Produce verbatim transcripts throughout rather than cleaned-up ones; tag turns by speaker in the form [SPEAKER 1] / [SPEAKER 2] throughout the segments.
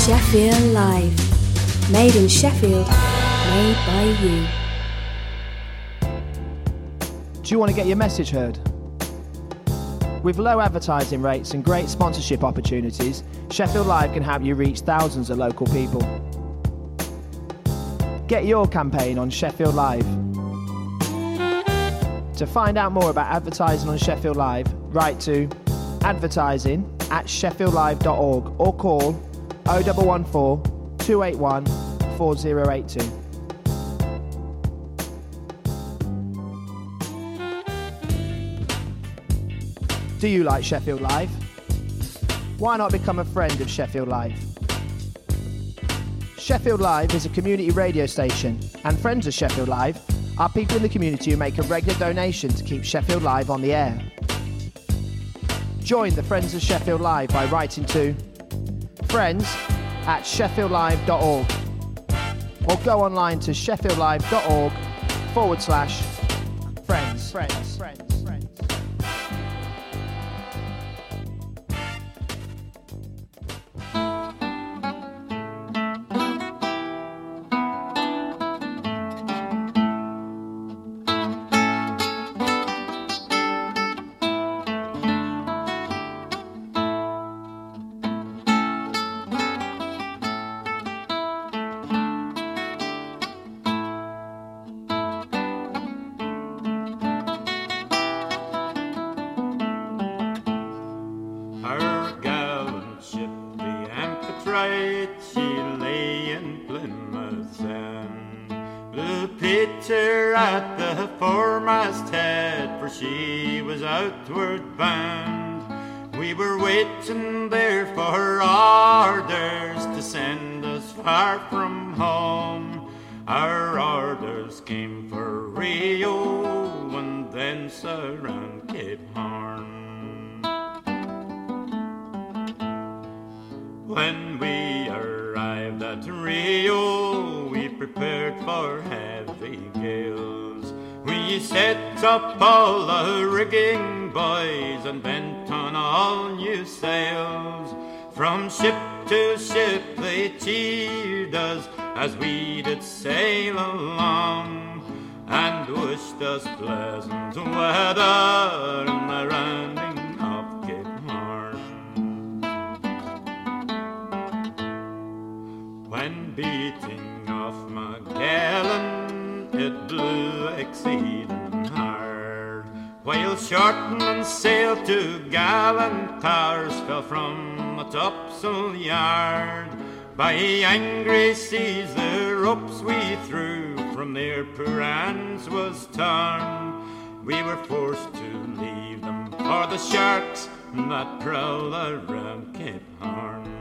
[SPEAKER 1] Sheffield Live. Made in Sheffield, made by you.
[SPEAKER 2] Do you want to get your message heard? With low advertising rates and great sponsorship opportunities, Sheffield Live can help you reach thousands of local people. Get your campaign on Sheffield Live. To find out more about advertising on Sheffield Live, write to advertising at sheffield live dot org or call oh one one four, two eight one, four oh eight two. Do you like Sheffield Live? Why not become a friend of Sheffield Live? Sheffield Live is a community radio station, and friends of Sheffield Live are people in the community who make a regular donation to keep Sheffield Live on the air. Join the Friends of Sheffield Live by writing to friends at sheffield live dot org or go online to sheffield live dot org forward slash friends. Friends. Friends.
[SPEAKER 3] Outward bound, we were waiting there for orders to send us far from home. Our orders came for Rio and thence around Cape Horn. When we arrived at Rio, we prepared for heavy gales. We set up all the rigging, boys, and bent on all new sails. From ship to ship they cheered us as we did sail along, and wished us pleasant weather in the rounding of Cape Horn. When beating off Magellan, it blew exceeding hard, while shortening sail to gallant towers fell from the topsail yard. By angry seas the ropes we threw from their poor hands was torn. We were forced to leave them for the sharks that prowl around Cape Horn.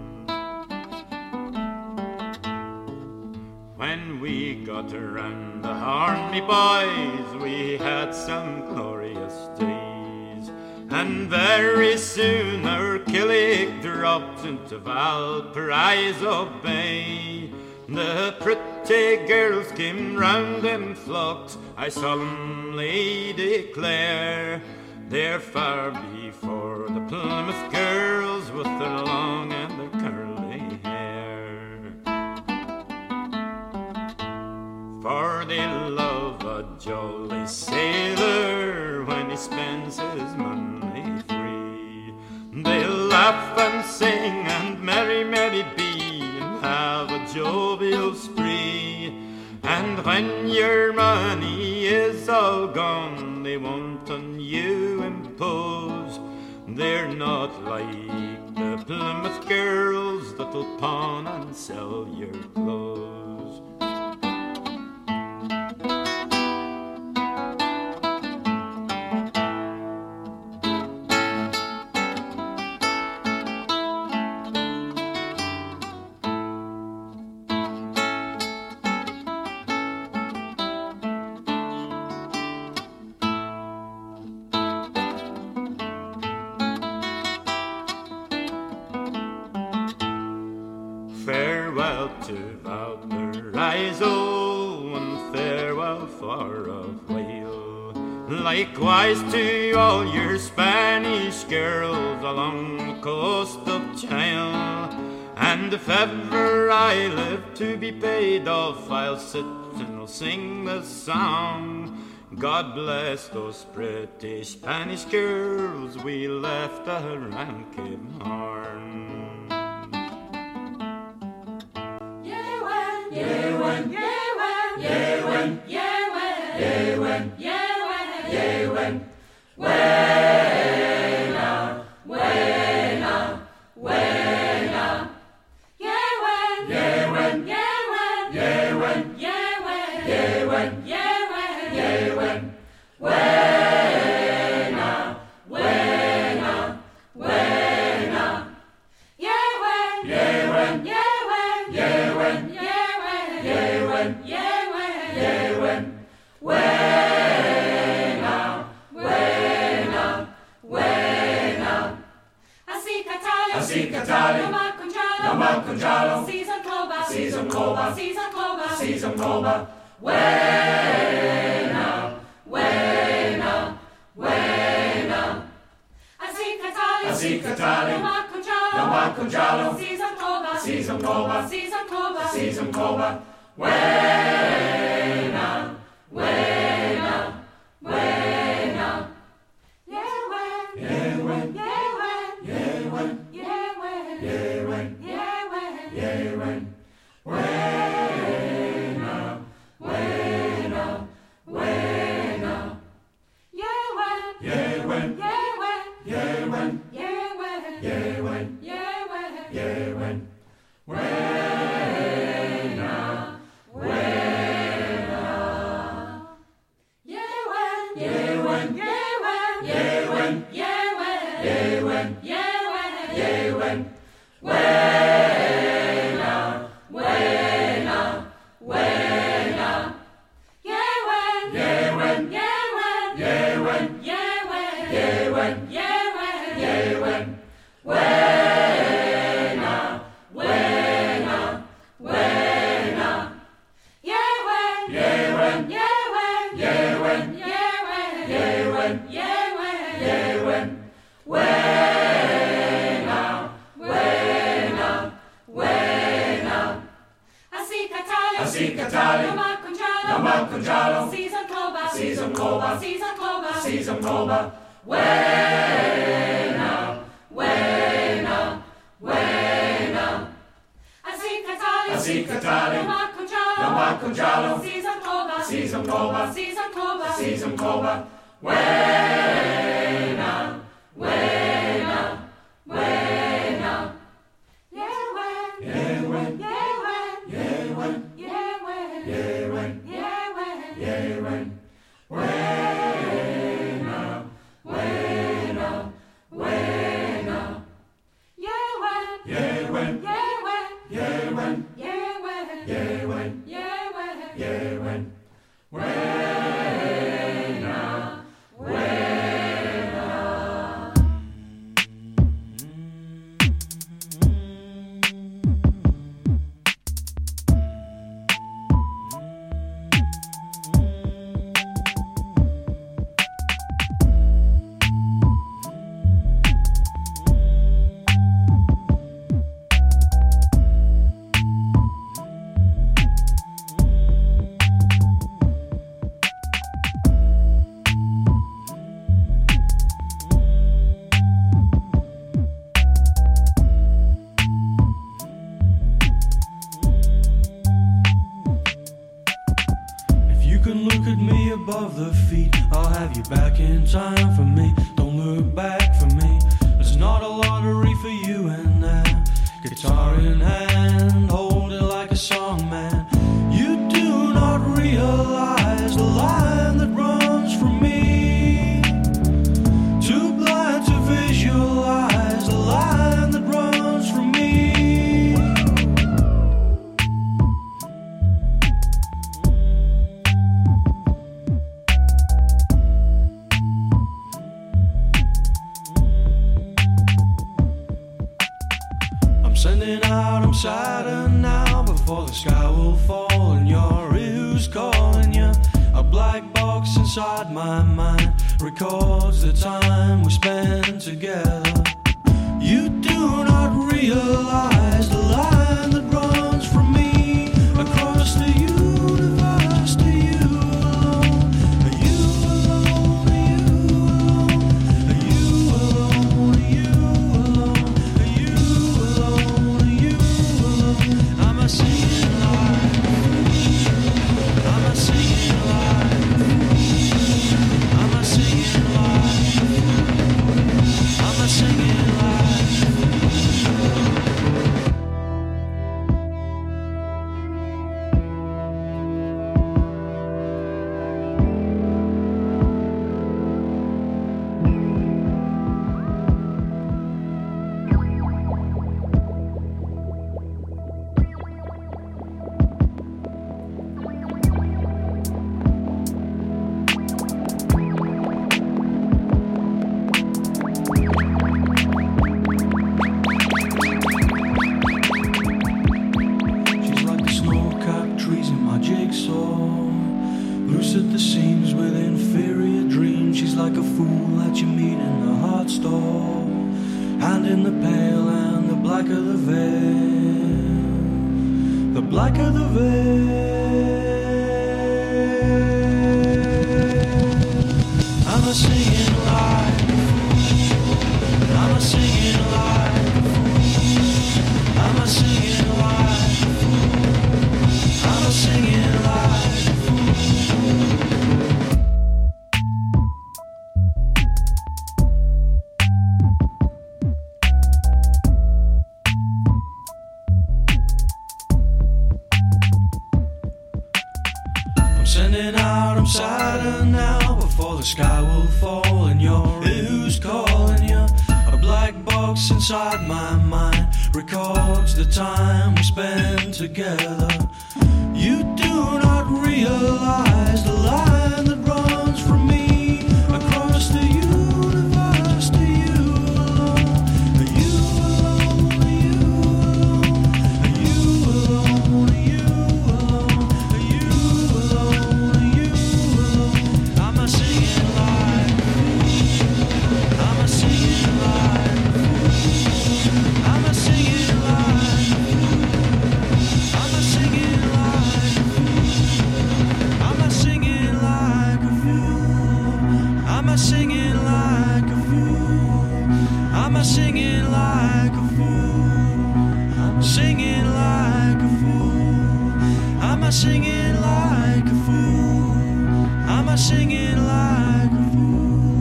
[SPEAKER 3] When we got around the Horn, me boys, we had some glorious days, and very soon our killick dropped into Valparaiso Bay. The pretty girls came round in flocks, I solemnly declare. They're far before the Plymouth girls with their long and their curly hair. For they love a jolly sailor when he spends his money free. They laugh and sing and merry, merry be, and have a jovial spree. And when your money is all gone, they won't on you impose. They're not like the Plymouth girls that'll pawn and sell your clothes. Farewell to Valparaiso and farewell far of Whale. Likewise to all your Spanish girls along the coast of Chile. And if ever I live to be paid off, I'll sit and I'll sing this song. God bless those pretty Spanish girls we left around Cape Horn.
[SPEAKER 4] Yewen, Yewen, Yewen, Yewen, Yewen, Yewen, Yewen, Buena, buena, buena. Yewen, Yewen, Yewen, Yewen, Yewen, Yewen, Yewen, buena, buena, buena. Yewen, Yewen, Yewen, Yewen, Yewen, Yewen, Yewen, buena, buena, buena. Así Catale,
[SPEAKER 5] Así Catale,
[SPEAKER 4] no más con Jalo,
[SPEAKER 5] no más con Jalo,
[SPEAKER 4] Season Clover,
[SPEAKER 5] Season Clover,
[SPEAKER 4] Season Clover,
[SPEAKER 5] Season Clover.
[SPEAKER 4] buena, buena, buena. Así Catale,
[SPEAKER 5] Así Catale,
[SPEAKER 4] no más con Jalo,
[SPEAKER 5] no más con Jalo,
[SPEAKER 4] Season Clover,
[SPEAKER 5] Season Clover,
[SPEAKER 4] Season Clover,
[SPEAKER 5] Season Clover. Buena,
[SPEAKER 4] buena, buena. Yewen,
[SPEAKER 5] Yewen,
[SPEAKER 4] Yewen,
[SPEAKER 5] Yewen,
[SPEAKER 4] Yewen,
[SPEAKER 5] Yewen,
[SPEAKER 4] Yewen,
[SPEAKER 5] Yewen. Buena, buena, buena.
[SPEAKER 4] Yewen,
[SPEAKER 5] Yewen,
[SPEAKER 4] Yewen,
[SPEAKER 5] Yewen,
[SPEAKER 4] Yewen,
[SPEAKER 5] Yewen,
[SPEAKER 4] Yewen,
[SPEAKER 5] Yewen. Buena, buena.
[SPEAKER 4] Yewen,
[SPEAKER 5] Yewen,
[SPEAKER 4] Yewen,
[SPEAKER 5] Yewen,
[SPEAKER 4] Yewen,
[SPEAKER 5] Yewen,
[SPEAKER 4] Yewen,
[SPEAKER 5] Yewen. Buena, buena, buena.
[SPEAKER 4] Yewen,
[SPEAKER 5] Yewen,
[SPEAKER 4] Yewen,
[SPEAKER 5] Yewen,
[SPEAKER 4] Yewen,
[SPEAKER 5] Yewen,
[SPEAKER 4] Yewen,
[SPEAKER 5] Yewen. Buena, buena, buena.
[SPEAKER 4] Yewen,
[SPEAKER 5] Yewen,
[SPEAKER 4] Yewen,
[SPEAKER 5] Yewen,
[SPEAKER 4] Yewen,
[SPEAKER 5] Yewen,
[SPEAKER 4] Yewen,
[SPEAKER 5] Yewen. Buena, buena, buena.
[SPEAKER 4] Así Catale,
[SPEAKER 5] Así Catale,
[SPEAKER 4] no más con Jalo,
[SPEAKER 5] no más con Jalo,
[SPEAKER 4] Season Clover,
[SPEAKER 5] Season Clover,
[SPEAKER 4] Season Clover,
[SPEAKER 5] Season Clover. Buena, buena, buena.
[SPEAKER 4] Así Catale,
[SPEAKER 5] Así Catale,
[SPEAKER 4] no más con Jalo,
[SPEAKER 5] no más con Jalo,
[SPEAKER 4] Season Clover,
[SPEAKER 5] Season Clover,
[SPEAKER 4] Season Clover,
[SPEAKER 5] Season Clover. Buena, buena, buena.
[SPEAKER 4] Yewen,
[SPEAKER 5] Yewen,
[SPEAKER 4] Yewen,
[SPEAKER 5] Yewen,
[SPEAKER 4] Yewen,
[SPEAKER 5] Yewen,
[SPEAKER 4] Yewen,
[SPEAKER 5] Yewen. Buena, buena, buena.
[SPEAKER 4] Yewen,
[SPEAKER 5] Yewen,
[SPEAKER 4] Yewen,
[SPEAKER 5] Yewen,
[SPEAKER 4] Yewen,
[SPEAKER 5] Yewen,
[SPEAKER 4] Yewen,
[SPEAKER 5] Yewen. Buena, buena.
[SPEAKER 6] If you can look at me above the feet, I'll have you back in time for me. Don't look back for me. It's not a lottery for you and that. Guitar in hand, hold it like a song, man. You do not realize the line that runs from me. Too blind to visualize the line that runs from me. Sending out, I'm sadder now before the sky will fall and your ears calling you. A black box inside my mind records the time we spent together. You do not realize the blacker the veil, the blacker the veil. I'm a singing like a fool. I'm a singing like a fool. I'm a singing like a fool. I'm a singing like a fool. I'm sending out, I'm saddened now before the sky will fall and you're who's calling you. A black box inside my mind records the time we spend together. You do not realize the line that runs from me across the universe to you alone. You alone, you alone, you alone, you alone, you alone, you alone. I'm a singing like a fool. I'm a singing like a fool. I'm a singing like a fool. I'm a singing like a fool. I'm a singing like a fool. I'm a singing like a fool. I'm a singing like a fool. Singing like a fool. I'm a singing like a fool. I'm a singing like a fool.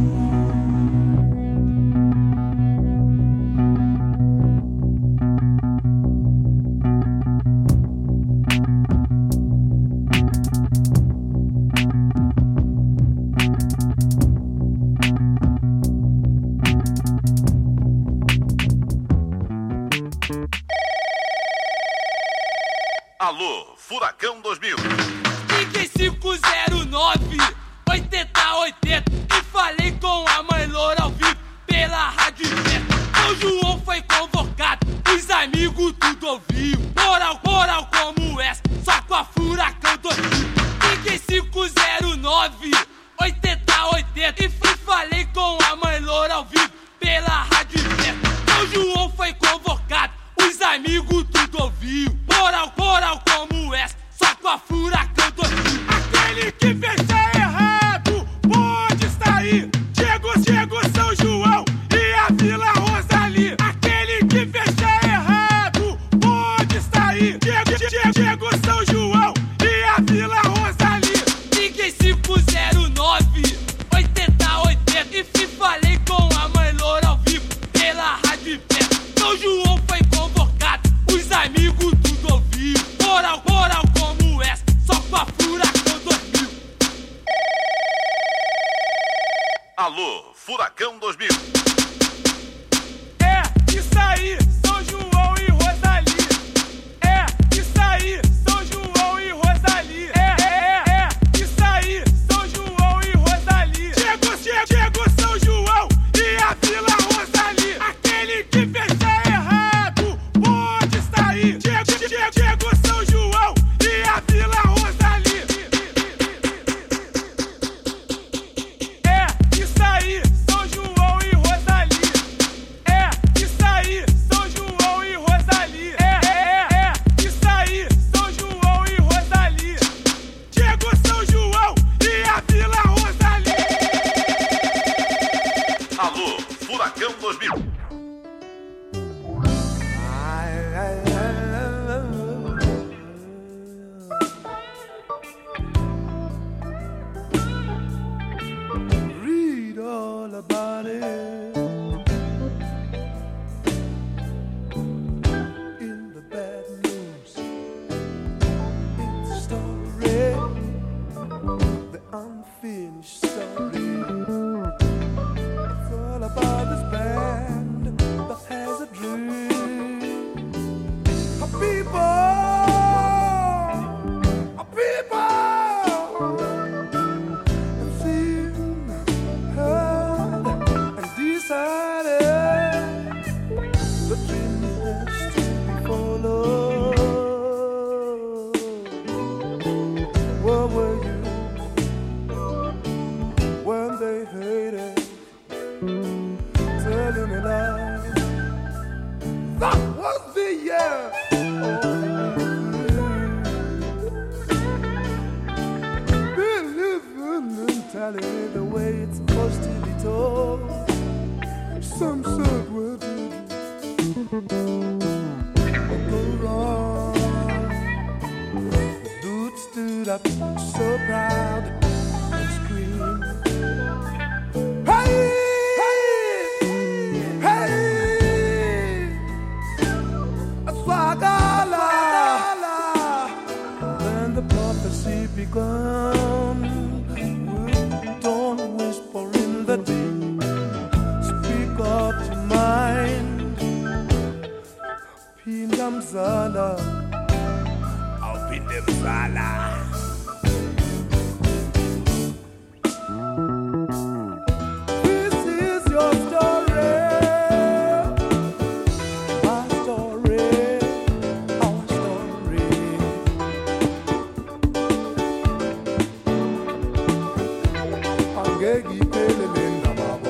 [SPEAKER 7] Alô, Furacão dois mil.
[SPEAKER 8] Liguei cinco zero nove, oitenta oitenta e falei com a mãe Loura ao vivo pela rádio Iberta. São João foi convocado, os amigos tudo ouviu. Moral, moral como essa, só com a Furacão dois mil. Liguei cinco zero nove, oitenta oitenta e falei com a mãe Loura ao vivo pela rádio Iberta. São João foi convocado, os amigos tudo ouviu. Moral, moral como essa, só com a Furacão dois mil. Aquele que fez errado pode sair. Diego, Diego, São João e a Vila Rosali. Aquele que fez errado pode sair. Diego, Diego, Diego, São João e a Vila Rosali. Liguei cinco zero nove, oitenta oitenta e falei com a mãe Loura ao vivo pela rádio Iberta. São João foi convocado, os amigos tudo ouviu. Moral, moral como essa, só com a Furacão dois mil.
[SPEAKER 7] yeah. Tell it the way it's supposed to be told. Some said we're go wrong. The dude stood up so proud and screamed, hey, hey, hey, Swagala. Then the prophecy begun. Don't whisper in the deep. Speak up to mind. Pindam Zala. I'll Pindam Zala. This is your story. My story. Our story. Angegi Pelenda Babo.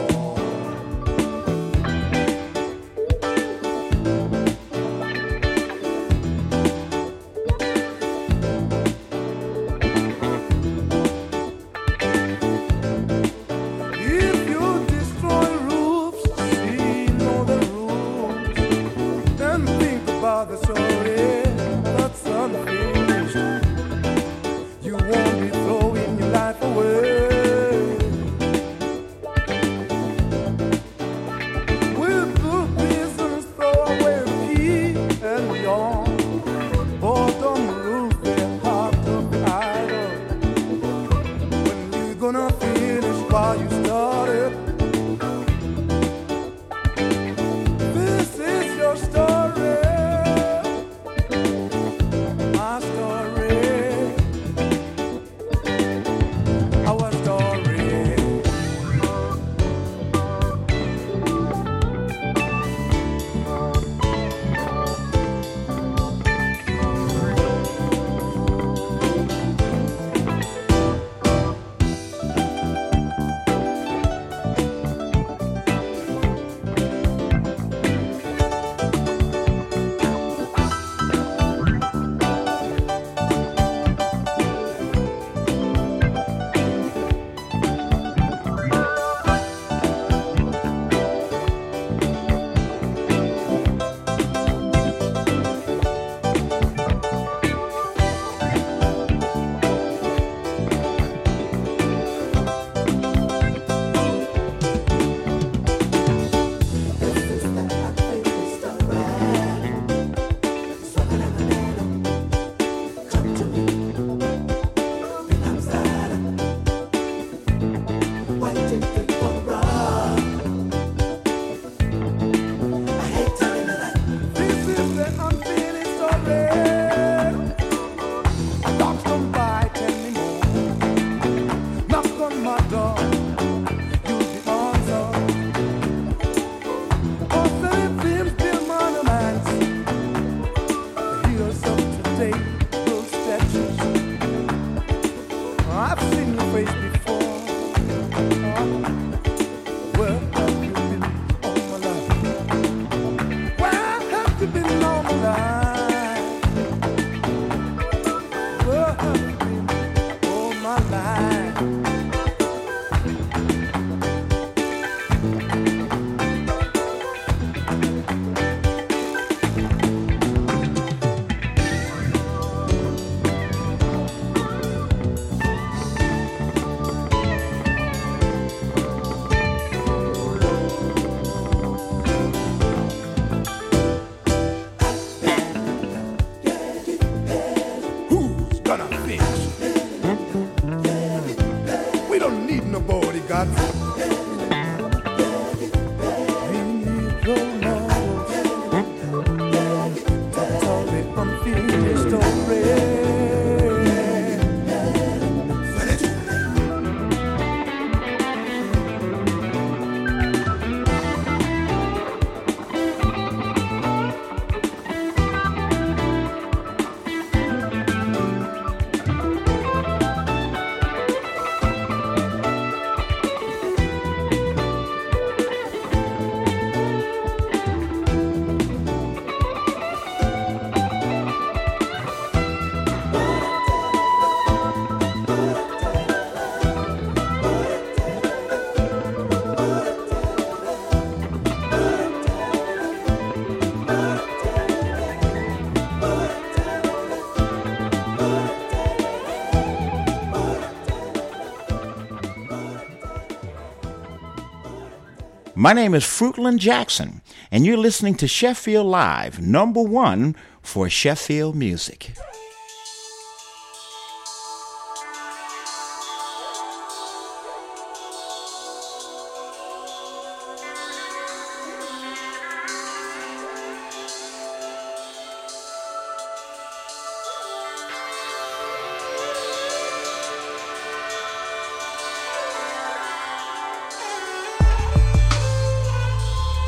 [SPEAKER 9] My name is Fruitland Jackson, and you're listening to Sheffield Live, number one for Sheffield music.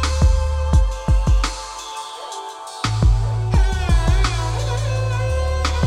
[SPEAKER 10] Thank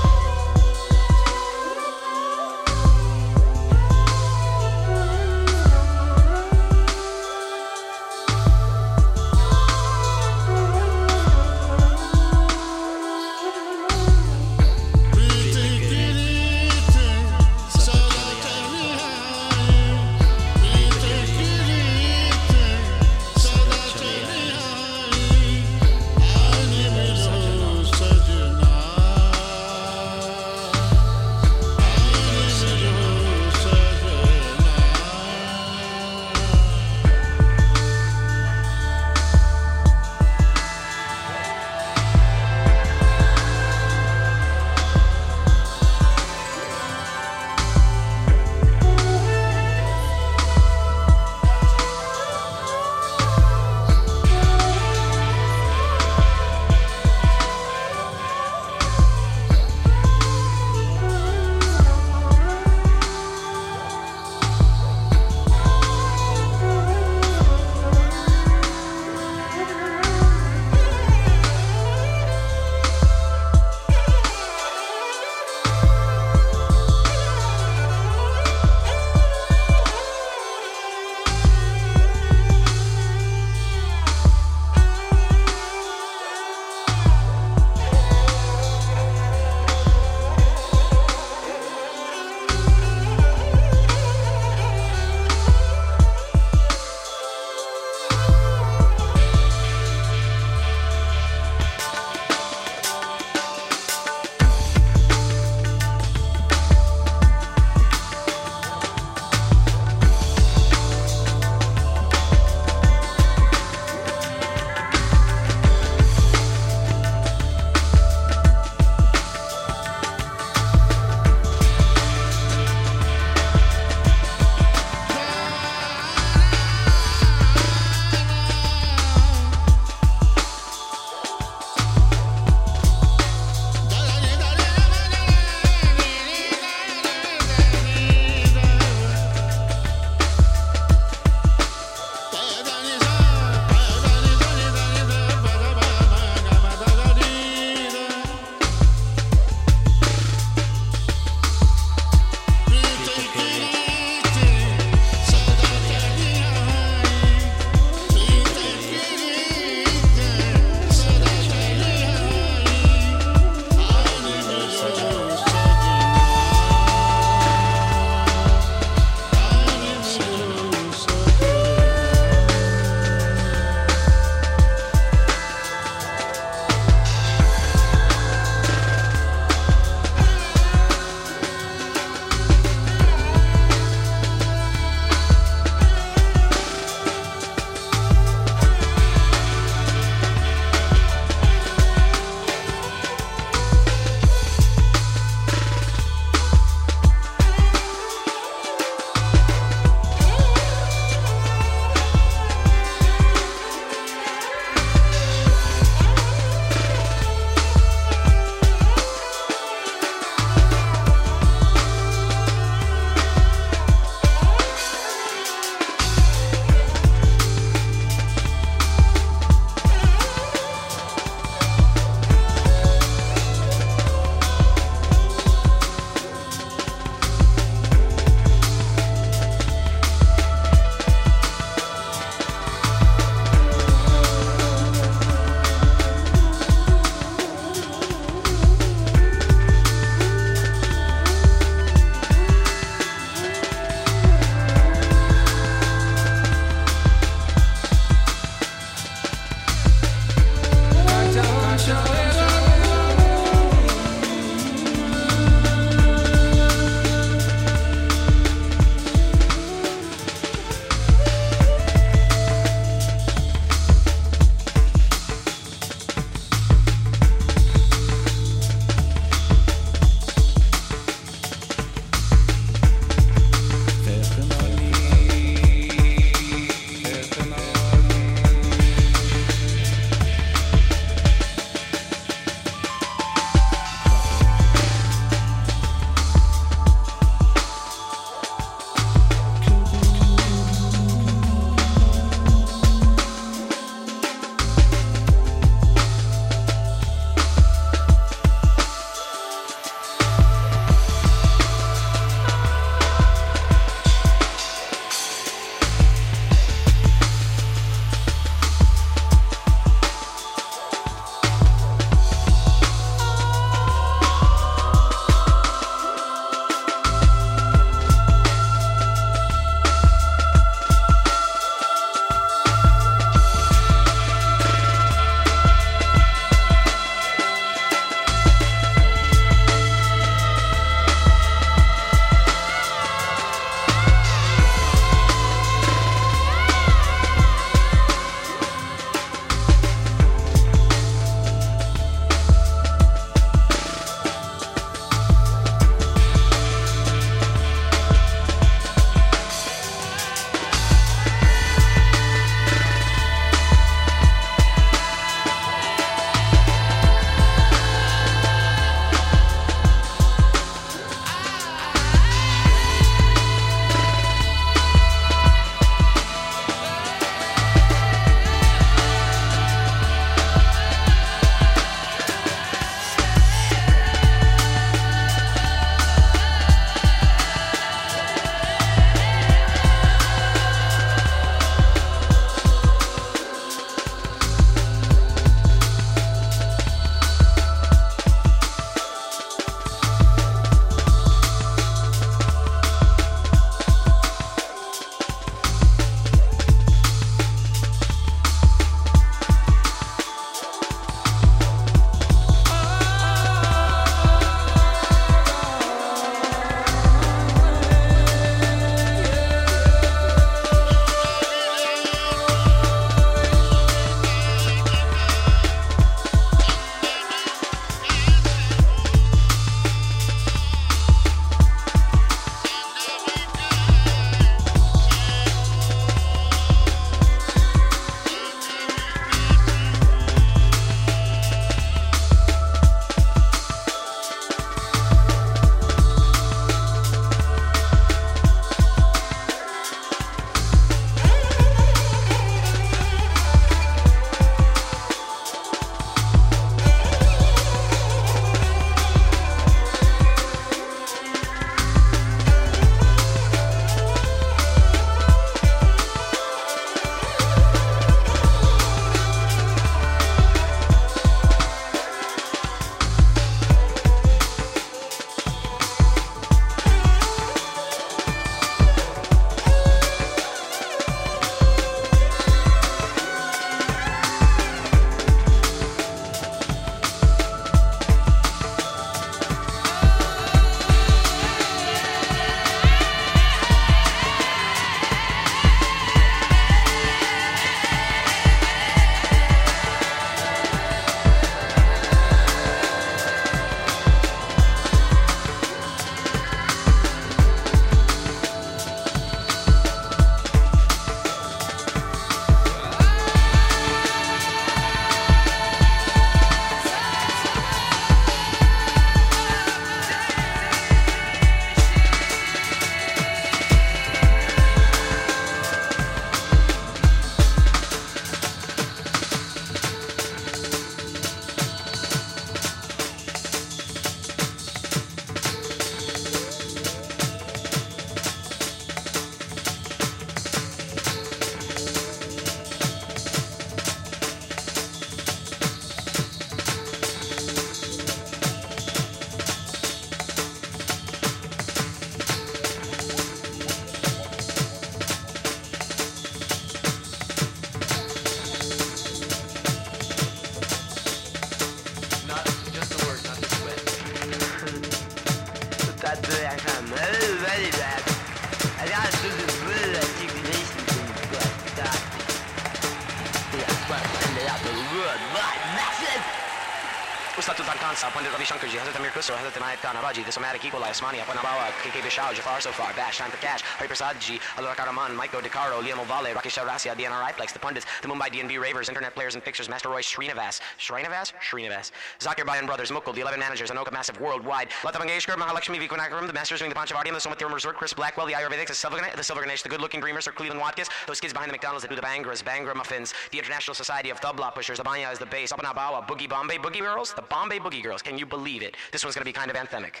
[SPEAKER 10] Kansa, Pandit Ravi Shankar Ji, Hazrat Amir Khusro, Hazrat Inayat Khan Abaji, the somatic equalizer, Asmani, Apanabawa, K K Bishao, Jafar Sofar, Bash, Time for Cash, Hari Prasad Ji, Alura Karaman, Maiko DeCaro, Liam Ovale, Rakesh Rasia, D N R Iplex, the Pundits, the Mumbai D N B Ravers, Internet Players and Fixers, Master Roy Srinivas, Srinivas? Srinivas, Zakir Bayan Brothers, Mukul, the eleven Managers, Anoka Massive Worldwide, Lata Mangeshkar, Mahalakshmi Vikunakaram, the Masters doing the Panchavadiam, the Somathurma Resort, Chris Blackwell, the Ayurvedics, the Silver Ganesh, the, Silver Ganesh, the Good Looking Dreamers, Sir Cleveland Watkins, those kids behind the McDonald's that do the Bangras, Bangra Muffins, the International Society of Tabla Pushers, the Banya is the bass, Apanabawa, Boogie Bombay Boogie Girls, the Bombay Boogie Girls, can you believe it? This one's gonna be kind of anthemic.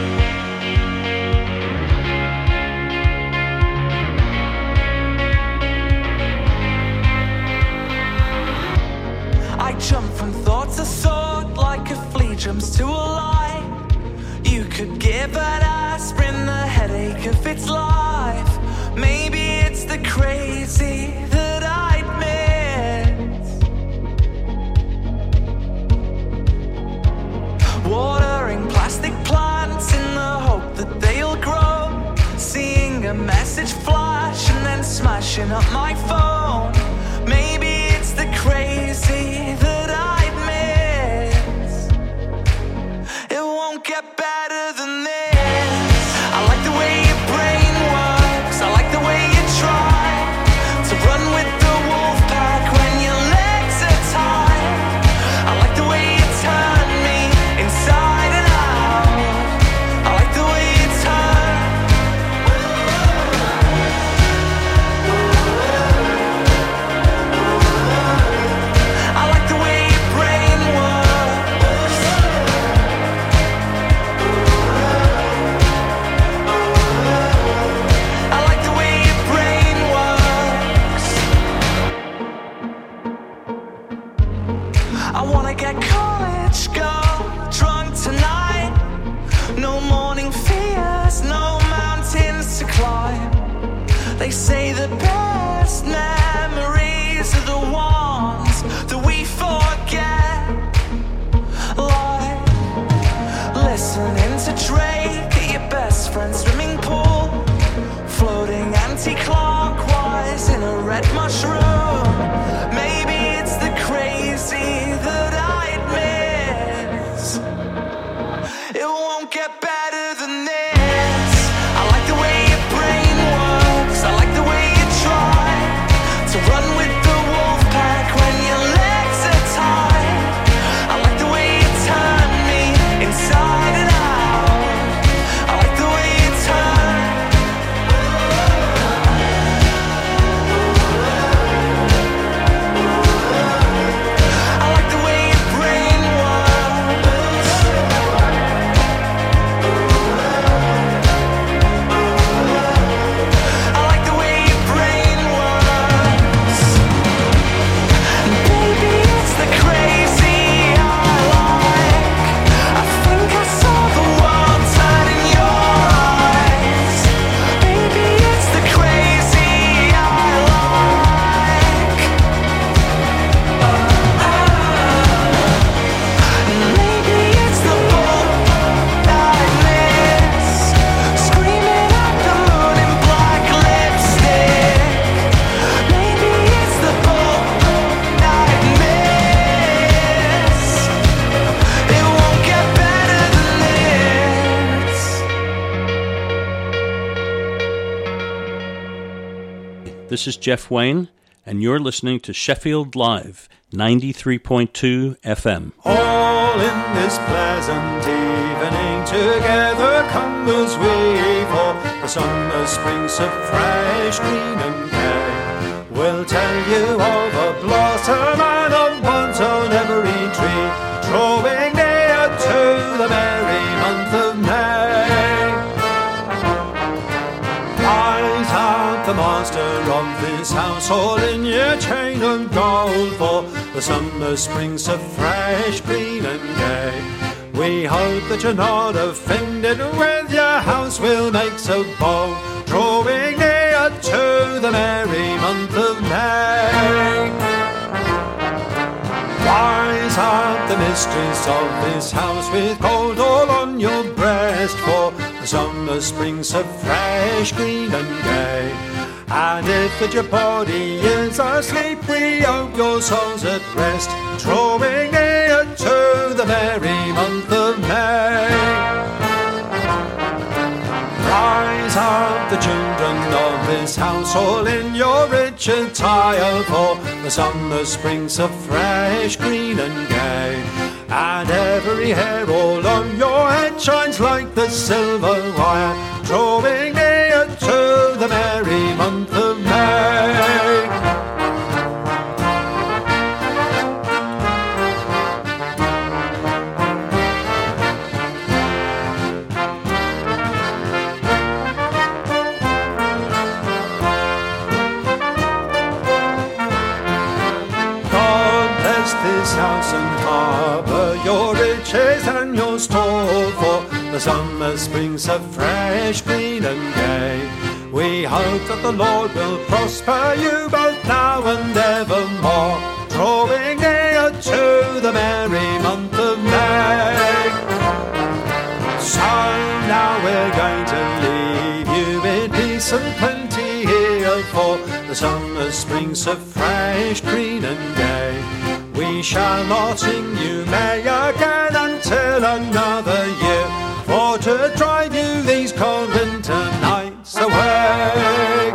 [SPEAKER 11] I jump from thought to thought like a flea jumps to a lie. You could give an aspirin the headache of its life. Maybe it's the crazy that I'd miss. Watering plastic plants in the hope that they'll grow. Seeing a message flash and then smashing up my phone. Maybe it's the crazy that I'd miss. It won't get better than this. I like the way your brain works. I like the way you try to run with the wolf pack when your legs are tied. I like the way you turn me inside and out. I like the way you turn. I like the way your brain works. I like the way your brain works. I wanna get college girl drunk tonight. No morning fears, no mountains to climb. They say the best memories are the ones that we forget. Like listening to Drake at your best friend's swimming pool, floating anti-clockwise in a red mushroom. Maybe it's the crazy that I'd miss. It won't get better than this. I like the way your brain works. I like the way you try to run with the wolf pack when your legs are tied. I like the way you turn me inside and out. I like the way you turn. I like the way your brain works. I like the way your brain works. And baby, it's the crazy I like. I think I saw the world turn in your eyes. Baby, it's the crazy I like. Maybe it's the boat I miss, screaming at the moon in black lipstick. Maybe it's the boat I miss. It won't get better than this.
[SPEAKER 12] This is Jeff Wayne, and you're listening to Sheffield Live, ninety-three point two F M.
[SPEAKER 13] All in this pleasant evening together come as we for the summer springs so fresh, green and gay. We'll tell you of a blossom and a bunch on every tree, drawing near to the merry month of May. Rise up the master of this house, all in your chain of gold, for the summer springs so fresh, green and gay. We hope that you're not offended with your house we'll make so bold, drawing near to the merry month of May. Rise up the mistress of this house with gold all on your breast, for the summer springs so fresh, green and gay. And if that your body is asleep, we hope your soul's at rest, drawing near to the merry month of May. Rise up the children of this house, all in your rich attire, for the summer springs so fresh, green and gay. And every hair all on your head shines like the silver wire, drawing near to the merry month of May. This house and harbour, your riches and your store, for the summer springs so fresh, green and gay. We hope that the Lord will prosper you both now and evermore, drawing near to the merry month of May. So now we're going to leave you in peace and plenty here, for the summer springs so fresh, green and gay. We shall not sing you May again until another year, for to drive you these cold winter nights away.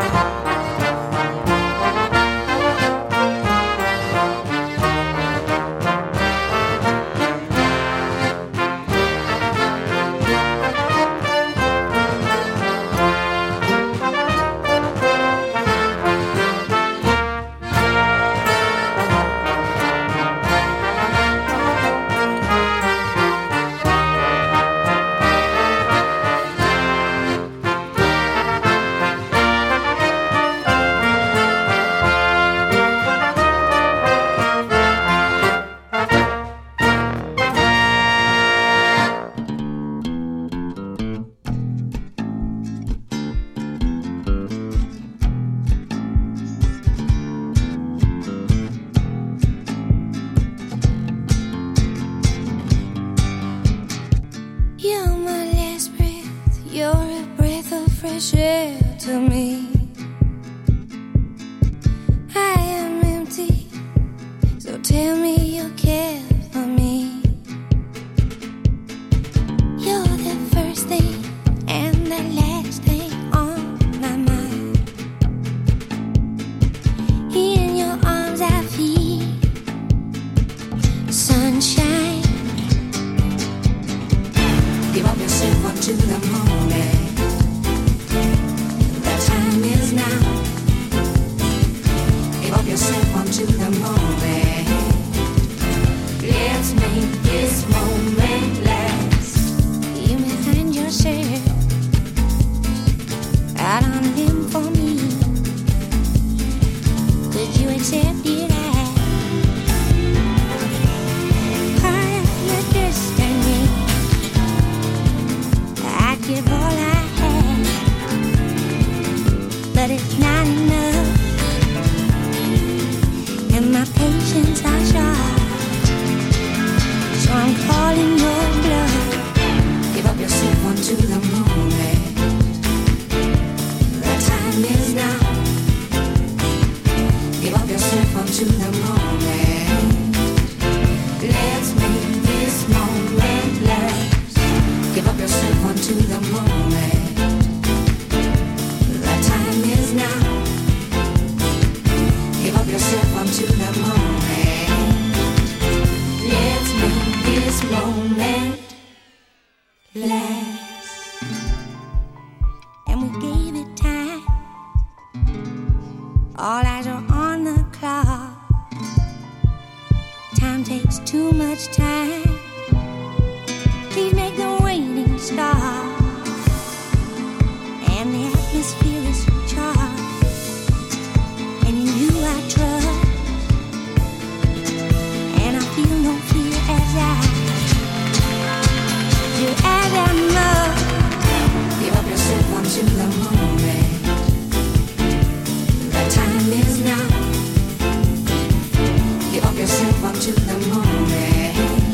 [SPEAKER 4] Give up yourself onto the moment.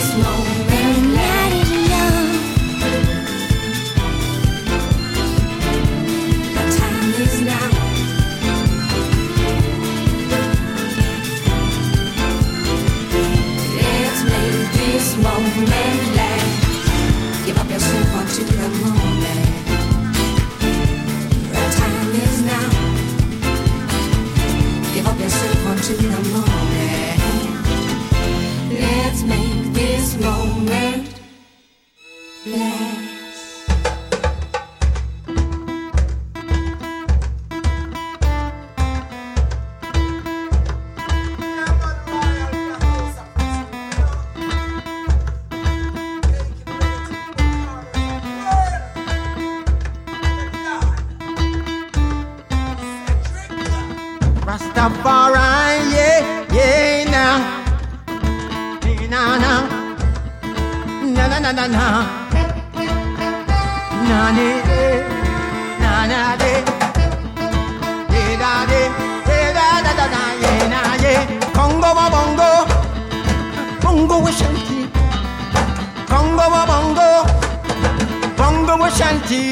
[SPEAKER 14] moment. Let it love. The time is now. Let's make this moment last. Give up yourself unto the moment. The time is now. Give up yourself unto the moment. Let's make this moment last.
[SPEAKER 15] Rastafari, yeah, yeah, now. Na na na na na na na na na na na de de da de de da da da da yeah na yeah Congo wa bongo bongo wa shanti Congo wa bongo bongo wa shanti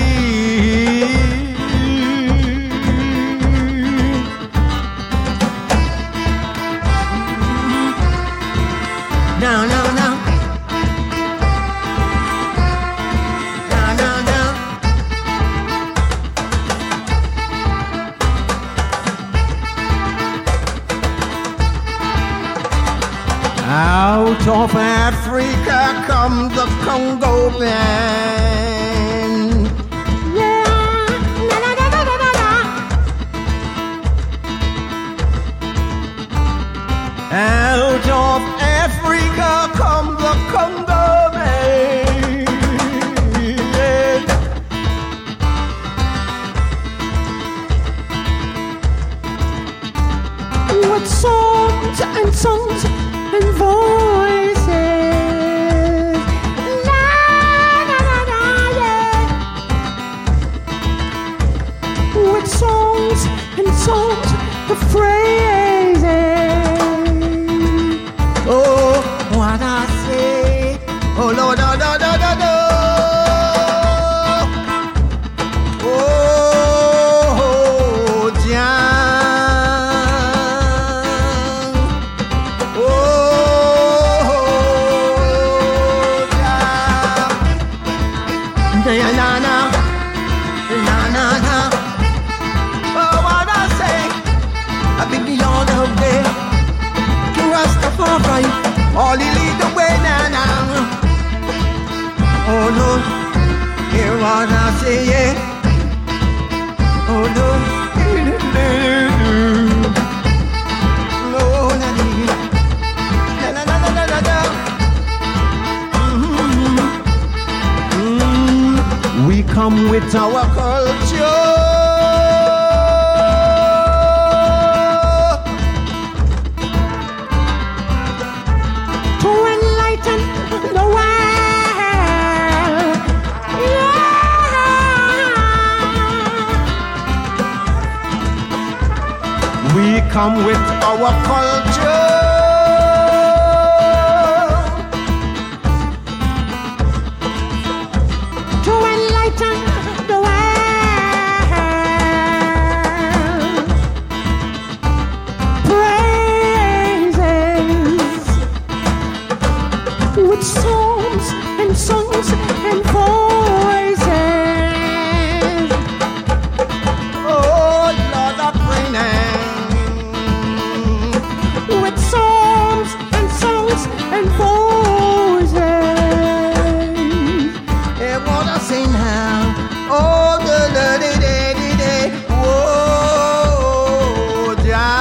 [SPEAKER 15] no no no Out of Africa comes the Congo man. Yeah, na na na na na na. Out of Africa comes the Congo man. What songs and songs and voices, na na na na yeah. With songs and songs of phrases. Oh, what I say, oh Lord, oh Lord, oh Lord, oh. Oh, Jah. All he lead the way now, now. Oh no, hear what I say, yeah. Oh no, no, na na na na na na na. Mm-hmm. We come with our culture. We come with our culture to enlighten the world. Praises with songs and songs and voices. Oh Lord, I pray now. With songs and songs and voices. They wanna sing now. Oh, the the the the the. Whoa, Jah.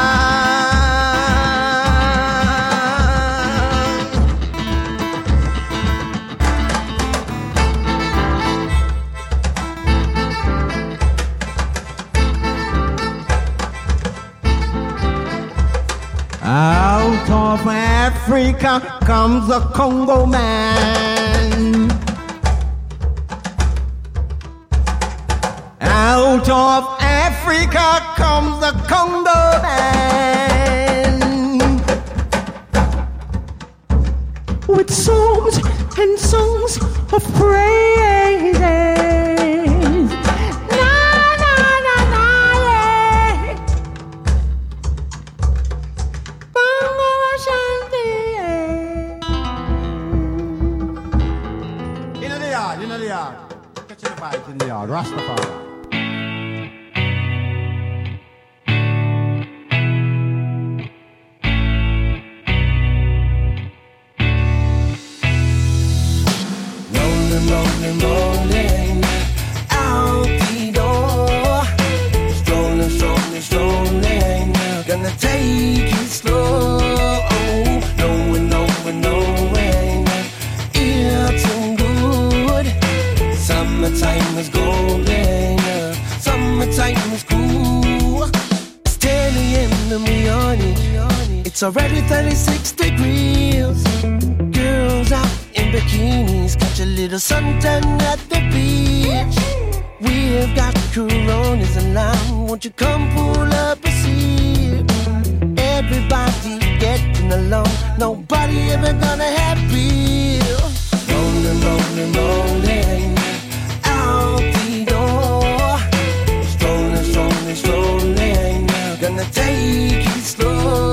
[SPEAKER 15] Out of Africa comes the Congo man. Out of Africa comes the Congo man. with psalms and songs of praise. Na na na na yeah. Bongo Shanti yeah.
[SPEAKER 16] In the yard, in the yard. Catching the fight in the yard. Rastafari.
[SPEAKER 11] Rolling, rolling out the door. Strolling, strolling, strolling. Gonna take it slow. Knowing, knowing, knowing. It's so good. Summertime is golden. Summertime is cool. It's ten a.m. in the morning. It's already thirty-six degrees. Girls out in bikinis, catch a little suntan at the beach. We've got Coronas and lime. Won't you come pull up a seat? Everybody getting along. Nobody ever gonna have beer. Rolling, rolling, rolling out the door. Strolling, strolling, strolling. Gonna take it slow.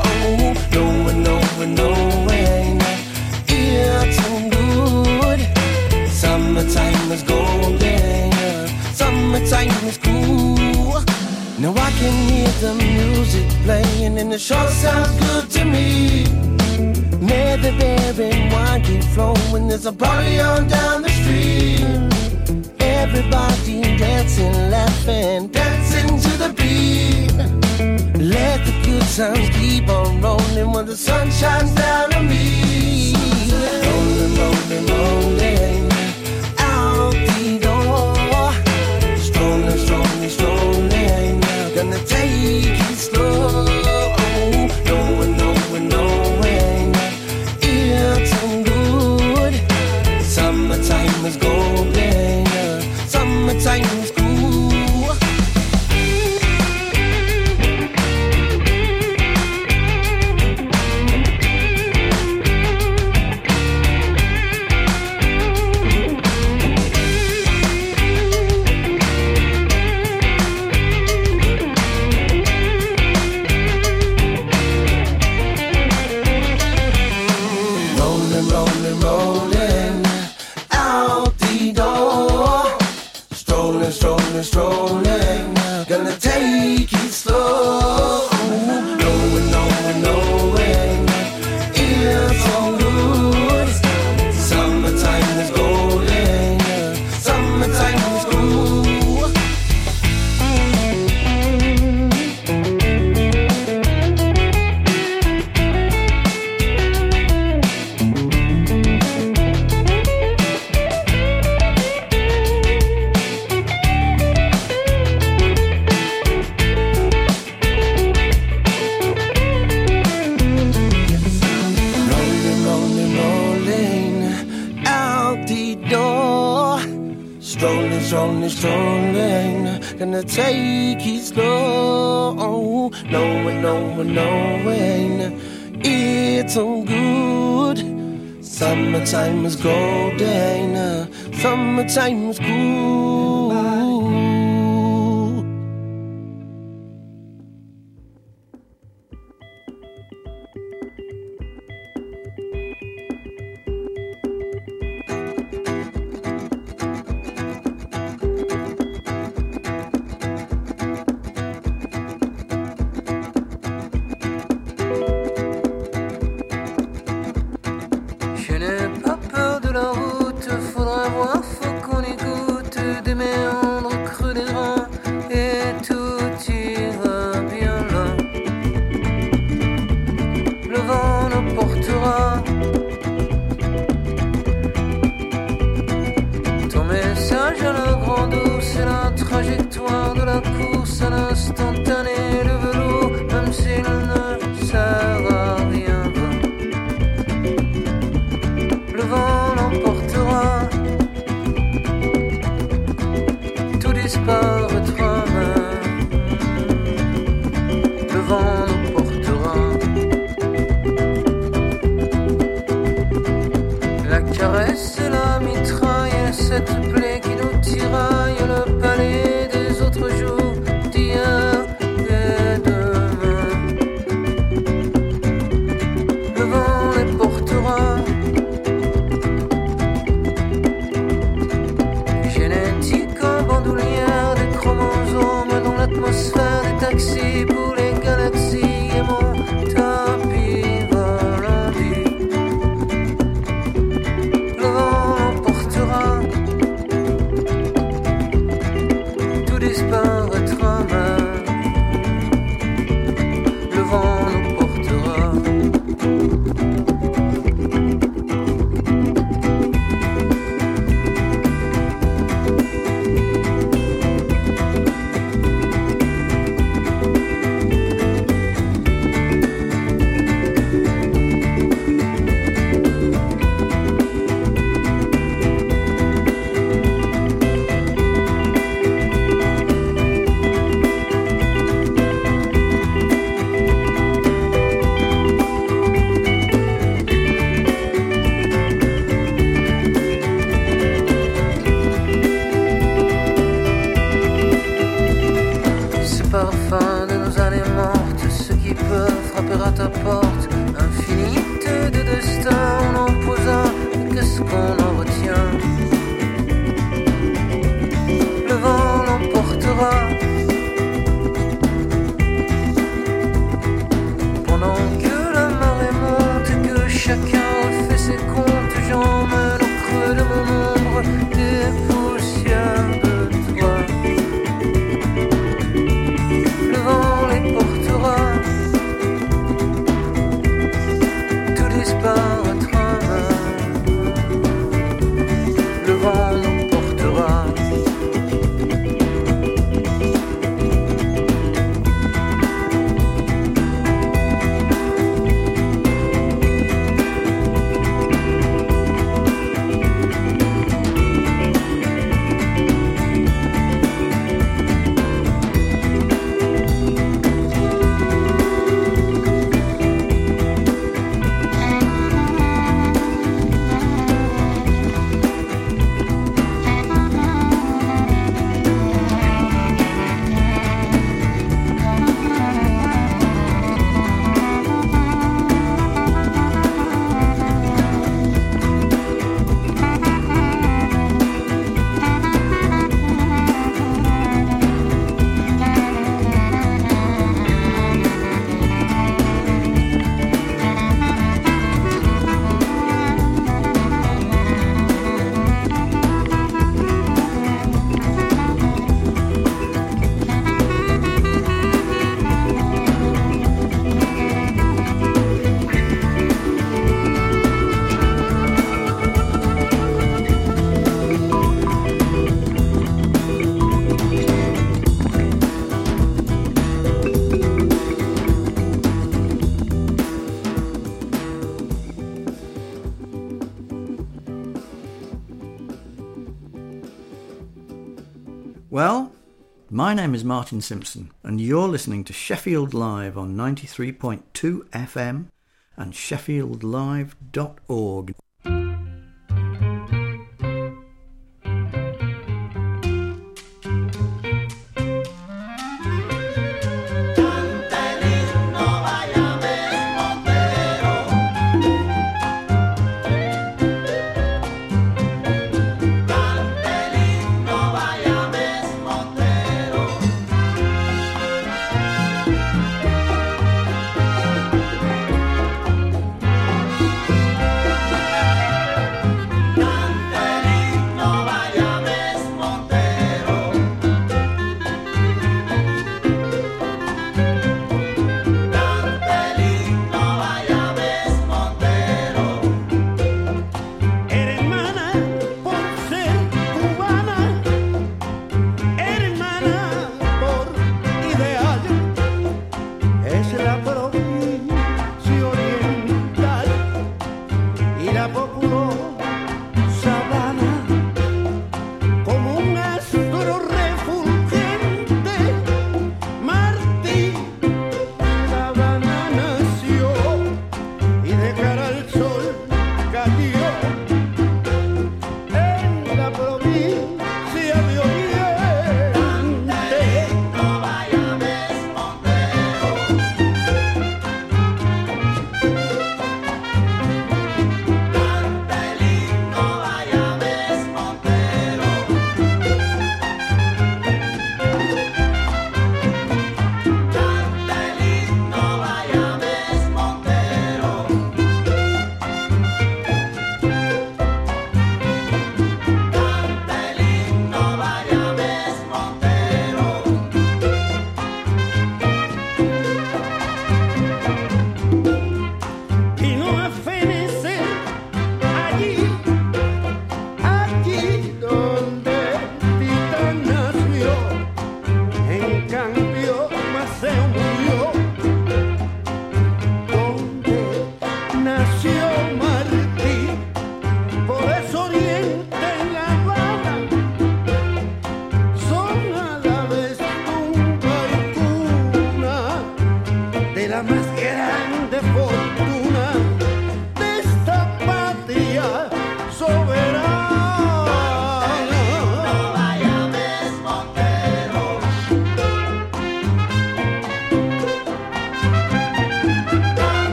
[SPEAKER 11] Knowing, knowing, knowing. It's so good. Summertime is golden. Summertime is cool. Now I can hear the music playing and it sure sounds good to me. May the beer and wine keep flowing. There's a party on down the street. Everybody dancing, laughing, dancing to the beat. Let the good times keep on rolling when the sun shines down on me. Rolling, rolling, rolling out the door. Strolling, strolling, strolling. Gonna take it slow. Knowing, knowing, knowing. It's so good. Summertime is golden. Summertime is cool. Rolling, rolling, rolling out the door. Strolling, strolling, strolling. Gonna take it slow. Knowing, knowing, knowing. It's so good. Summertime is golden. Summertime is cool. Rolling, rolling, rolling out the door. Strolling, strolling, strolling. Gonna take it slow. Knowing, knowing, knowing. It's so good. Summertime is golden. Summertime is cool.
[SPEAKER 17] Je n'ai pas peur de la route, faudra voir, faut qu'on écoute des mères caresse la mitraille, cette plaie qui nous tiraille le palais des autres jours, d'hier et demain. Le vent les portera, génétique en bandoulière des chromosomes dans l'atmosphère des taxis pour les galaxies et mon tapis volant. Le vent emportera, tout disparaîtra même. Le vent nous portera. Ce parfum de nos années mortes, ceux qui peuvent frapper à ta porte, infinité de destins, on en posa, mais qu'est-ce qu'on en retient? Le vent l'emportera, pendant que la marée monte et que chacun refait ses comptes, j'emmène au creux de mon ombre des poussières de toi. Le vent les portera, tout disparaîtra même. Le vent nous portera.
[SPEAKER 18] Well, my name is Martin Simpson, and you're listening to Sheffield Live on ninety-three point two F M and sheffield live dot org.